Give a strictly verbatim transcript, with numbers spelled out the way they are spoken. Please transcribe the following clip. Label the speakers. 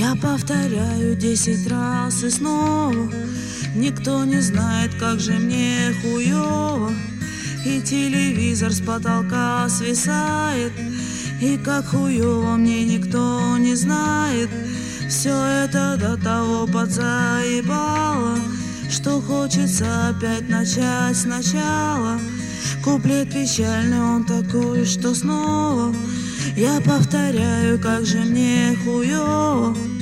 Speaker 1: Я повторяю десять раз и снова. Никто не знает, как же мне хуёво. И телевизор с потолка свисает, и как хуёво мне никто не знает. Все это до того подзаебало, что хочется опять начать сначала. Куплет печальный, он такой, что снова я повторяю, как же мне хуёво.